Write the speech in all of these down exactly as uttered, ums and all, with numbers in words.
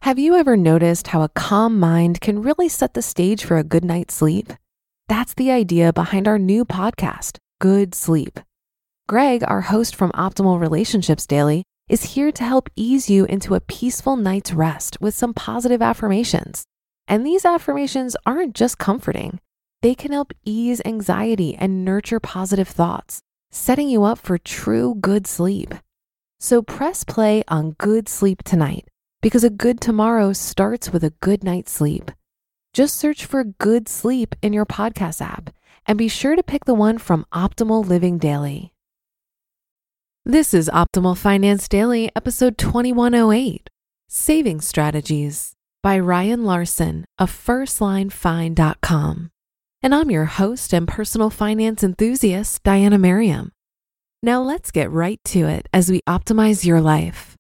Have you ever noticed how a calm mind can really set the stage for a good night's sleep? That's the idea behind our new podcast, Good Sleep. Greg, our host from Optimal Relationships Daily, is here to help ease you into a peaceful night's rest with some positive affirmations. And these affirmations aren't just comforting. They can help ease anxiety and nurture positive thoughts, setting you up for true good sleep. So press play on Good Sleep tonight, because a good tomorrow starts with a good night's sleep. Just search for Good Sleep in your podcast app and be sure to pick the one from Optimal Living Daily. This is Optimal Finance Daily, episode twenty-one oh eight, Saving Strategies by Ryan Larson of first line fine dot com. And I'm your host and personal finance enthusiast, Diana Merriam. Now let's get right to it as we optimize your life.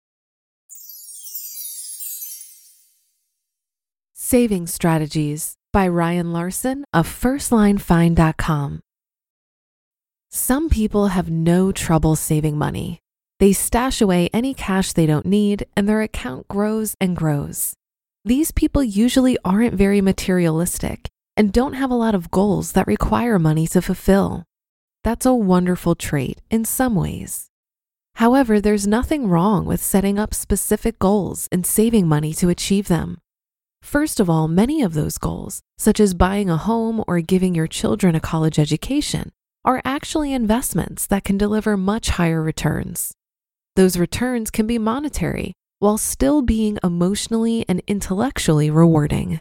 Saving Strategies by Ryan Larson of first line fine dot com. Some people have no trouble saving money. They stash away any cash they don't need and their account grows and grows. These people usually aren't very materialistic and don't have a lot of goals that require money to fulfill. That's a wonderful trait in some ways. However, there's nothing wrong with setting up specific goals and saving money to achieve them. First of all, many of those goals, such as buying a home or giving your children a college education, are actually investments that can deliver much higher returns. Those returns can be monetary while still being emotionally and intellectually rewarding.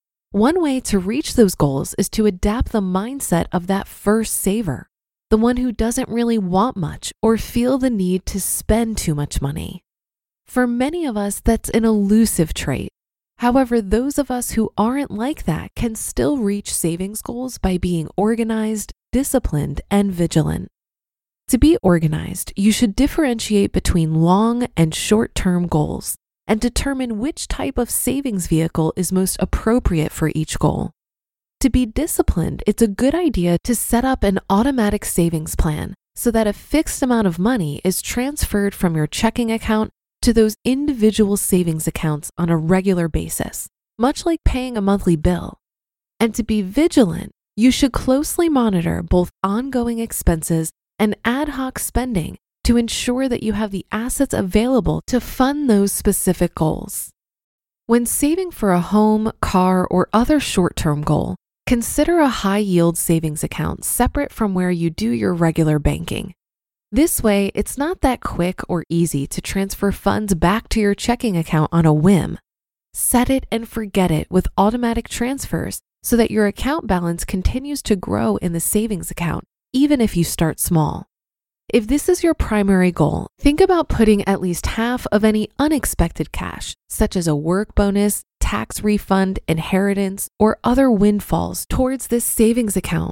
One way to reach those goals is to adapt the mindset of that first saver, the one who doesn't really want much or feel the need to spend too much money. For many of us, that's an elusive trait. However, those of us who aren't like that can still reach savings goals by being organized, disciplined, and vigilant. To be organized, you should differentiate between long and short-term goals and determine which type of savings vehicle is most appropriate for each goal. To be disciplined, it's a good idea to set up an automatic savings plan so that a fixed amount of money is transferred from your checking account to those individual savings accounts on a regular basis, much like paying a monthly bill. And to be vigilant, you should closely monitor both ongoing expenses and ad hoc spending to ensure that you have the assets available to fund those specific goals. When saving for a home, car, or other short-term goal, consider a high-yield savings account separate from where you do your regular banking. This way, it's not that quick or easy to transfer funds back to your checking account on a whim. Set it and forget it with automatic transfers so that your account balance continues to grow in the savings account, even if you start small. If this is your primary goal, think about putting at least half of any unexpected cash, such as a work bonus, tax refund, inheritance, or other windfalls, towards this savings account.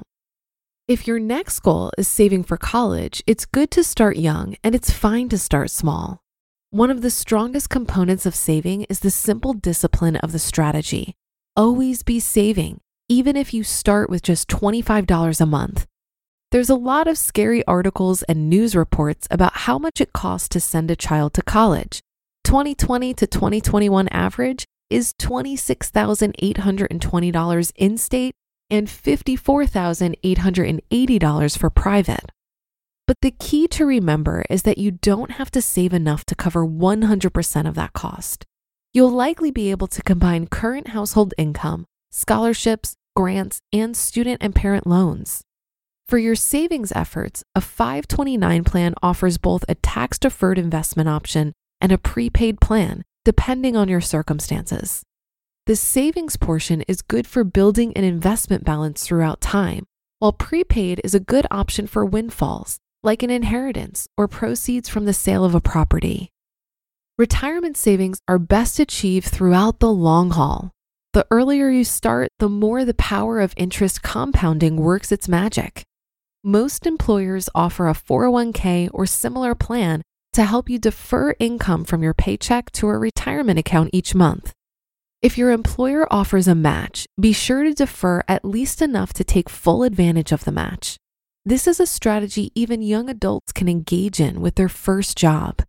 If your next goal is saving for college, it's good to start young and it's fine to start small. One of the strongest components of saving is the simple discipline of the strategy. Always be saving, even if you start with just twenty-five dollars a month. There's a lot of scary articles and news reports about how much it costs to send a child to college. twenty twenty to twenty twenty-one average is twenty-six thousand eight hundred twenty dollars in-state and fifty-four thousand eight hundred eighty dollars for private. But the key to remember is that you don't have to save enough to cover one hundred percent of that cost. You'll likely be able to combine current household income, scholarships, grants, and student and parent loans. For your savings efforts, a five twenty-nine plan offers both a tax-deferred investment option and a prepaid plan, depending on your circumstances. The savings portion is good for building an investment balance throughout time, while prepaid is a good option for windfalls, like an inheritance or proceeds from the sale of a property. Retirement savings are best achieved throughout the long haul. The earlier you start, the more the power of interest compounding works its magic. Most employers offer a four oh one k or similar plan to help you defer income from your paycheck to a retirement account each month. If your employer offers a match, be sure to defer at least enough to take full advantage of the match. This is a strategy even young adults can engage in with their first job.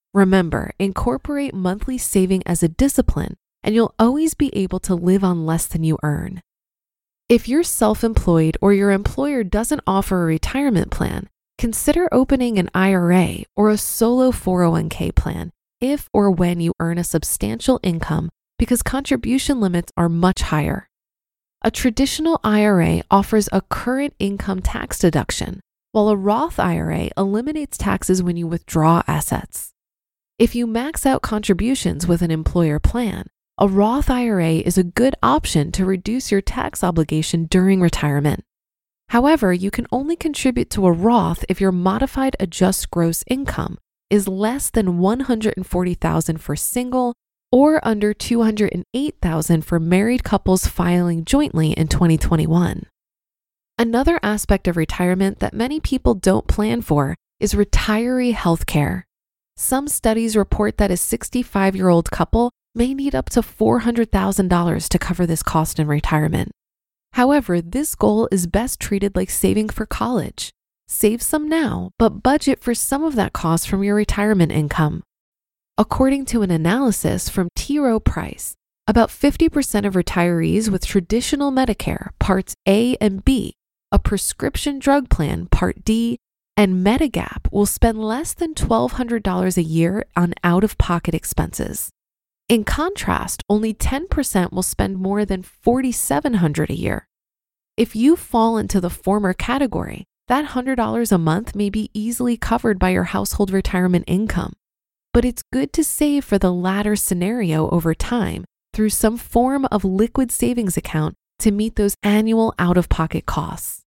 Remember, incorporate monthly saving as a discipline, and you'll always be able to live on less than you earn. If you're self-employed or your employer doesn't offer a retirement plan, consider opening an I R A or a solo four oh one k plan if or when you earn a substantial income, because contribution limits are much higher. A traditional I R A offers a current income tax deduction, while a Roth I R A eliminates taxes when you withdraw assets. If you max out contributions with an employer plan, a Roth I R A is a good option to reduce your tax obligation during retirement. However, you can only contribute to a Roth if your modified adjusted gross income is less than one hundred forty thousand dollars for single or under two hundred eight thousand dollars for married couples filing jointly in twenty twenty-one. Another aspect of retirement that many people don't plan for is retiree healthcare. Some studies report that a sixty-five-year-old couple may need up to four hundred thousand dollars to cover this cost in retirement. However, this goal is best treated like saving for college. Save some now, but budget for some of that cost from your retirement income. According to an analysis from T. Rowe Price, about fifty percent of retirees with traditional Medicare Parts A and B, a prescription drug plan Part D, and Medigap will spend less than twelve hundred dollars a year on out-of-pocket expenses. In contrast, only ten percent will spend more than four thousand seven hundred dollars a year. If you fall into the former category, that one hundred dollars a month may be easily covered by your household retirement income. But it's good to save for the latter scenario over time through some form of liquid savings account to meet those annual out-of-pocket costs.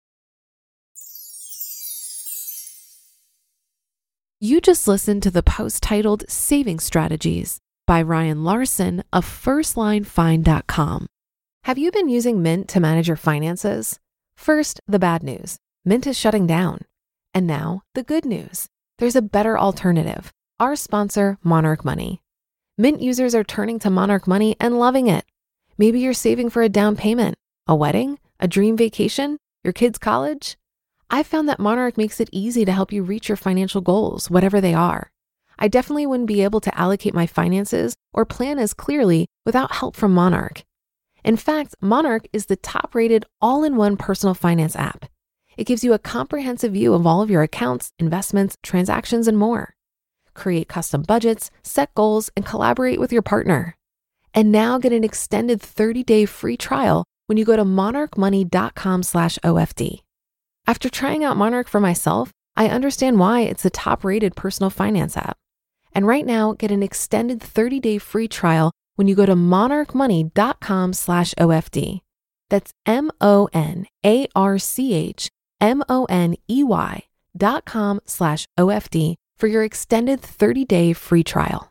You just listened to the post titled Saving Strategies by Ryan Larson of first line find dot com. Have you been using Mint to manage your finances? First, the bad news. Mint is shutting down. And now, the good news. There's a better alternative. Our sponsor, Monarch Money. Mint users are turning to Monarch Money and loving it. Maybe you're saving for a down payment, a wedding, a dream vacation, your kids' college. I found that Monarch makes it easy to help you reach your financial goals, whatever they are. I definitely wouldn't be able to allocate my finances or plan as clearly without help from Monarch. In fact, Monarch is the top-rated all-in-one personal finance app. It gives you a comprehensive view of all of your accounts, investments, transactions, and more. Create custom budgets, set goals, and collaborate with your partner. And now get an extended thirty-day free trial when you go to monarch money dot com slash O F D. After trying out Monarch for myself, I understand why it's the top-rated personal finance app. And right now, get an extended thirty-day free trial when you go to monarch money dot com slash O F D. That's M O N A R C H M O N E Y dot com slash O F D for your extended thirty-day free trial.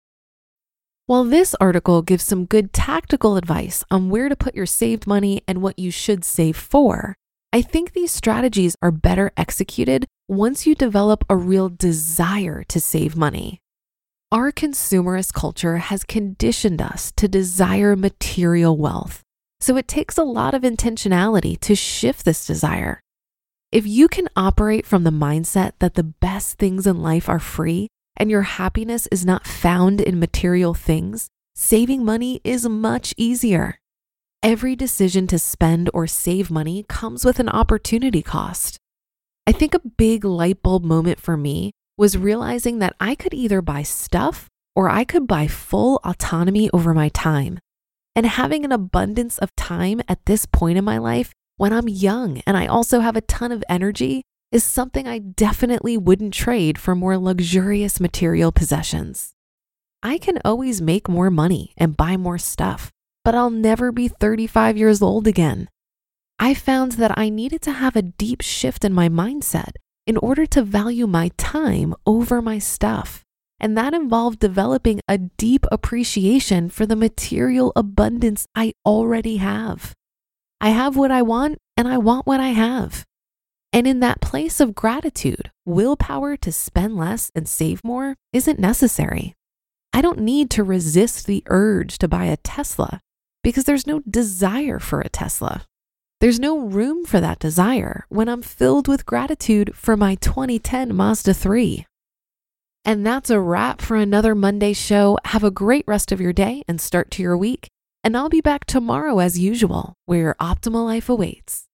While this article gives some good tactical advice on where to put your saved money and what you should save for, I think these strategies are better executed once you develop a real desire to save money. Our consumerist culture has conditioned us to desire material wealth, so it takes a lot of intentionality to shift this desire. If you can operate from the mindset that the best things in life are free and your happiness is not found in material things, saving money is much easier. Every decision to spend or save money comes with an opportunity cost. I think a big light bulb moment for me was realizing that I could either buy stuff or I could buy full autonomy over my time. And having an abundance of time at this point in my life, when I'm young and I also have a ton of energy, is something I definitely wouldn't trade for more luxurious material possessions. I can always make more money and buy more stuff, but I'll never be thirty-five years old again. I found that I needed to have a deep shift in my mindset in order to value my time over my stuff. And that involved developing a deep appreciation for the material abundance I already have. I have what I want and I want what I have. And in that place of gratitude, willpower to spend less and save more isn't necessary. I don't need to resist the urge to buy a Tesla because there's no desire for a Tesla. There's no room for that desire when I'm filled with gratitude for my twenty ten Mazda three. And that's a wrap for another Monday show. Have a great rest of your day and start to your week. And I'll be back tomorrow as usual, where your optimal life awaits.